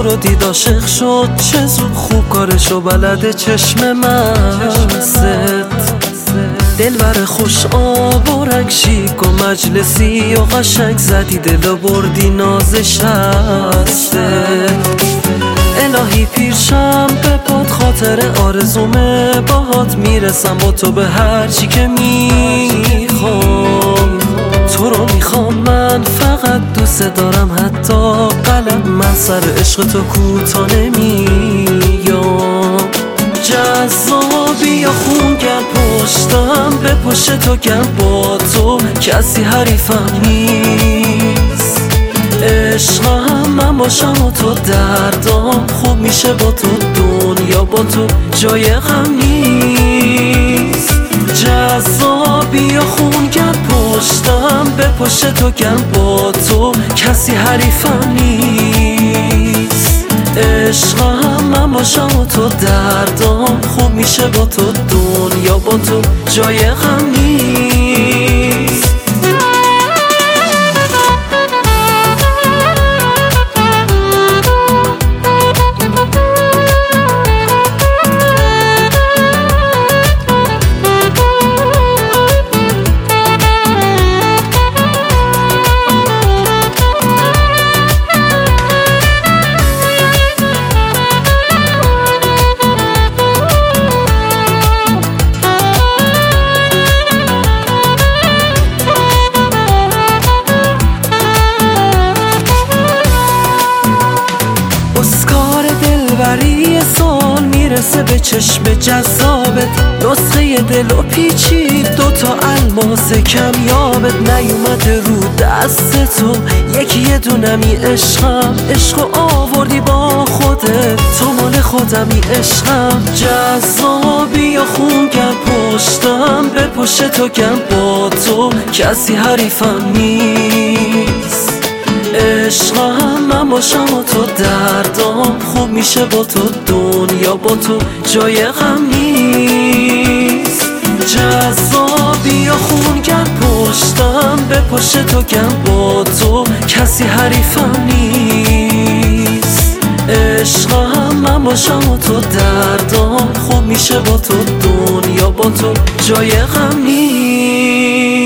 رو دید عاشق شد، چه زود خوب کارشو بلده، چشم مست دلبر خوش آب و رنگ شیک و مجلسی و قشنگ زدی دل و بردی نازش هسته. الهی پیرشم به پاد، خاطر آرزومه باهات میرسم با تو به هر چی که میخوام. تو رو میخوام من، فقط دوست دارم، حتی قلم من سر عشق تو کوتا نمیام. جذابی یا خونگرم پشتم به پشت تو گم، با تو کسی حریفم نیست. عشقم من باشم و تو دردام خوب میشه با تو، دنیا با تو جای غم نیست. جذابی یا خونگرم پشتم به پشت تو گم، با تو کسی حریفم نیست. عشقم من باشم و تو دردام خوب میشه با تو، دنیا با تو جای غم نیست. دلبری سال میرسه به چشم جذابت، نسخه دل و پیچید، دوتا الماس کمیابت نیومده رو دست تو، یکی یه دونمی عشقم، عشقو آوردی با خودت، تو مال خودمی عشقم. جذابی یا خونگرم پشتم به پشت تو گم، با تو کسی حریفم نیست. عشقم من باشم و تو دردام خوب میشه با تو، دنیا با تو جای غم نیست. جذابی یا خونگرم پشتم به پشت تو گم، با تو کسی حریفم نیست. عشقم من باشم و تو دردام خوب میشه با تو، دنیا با تو جای غم نیست.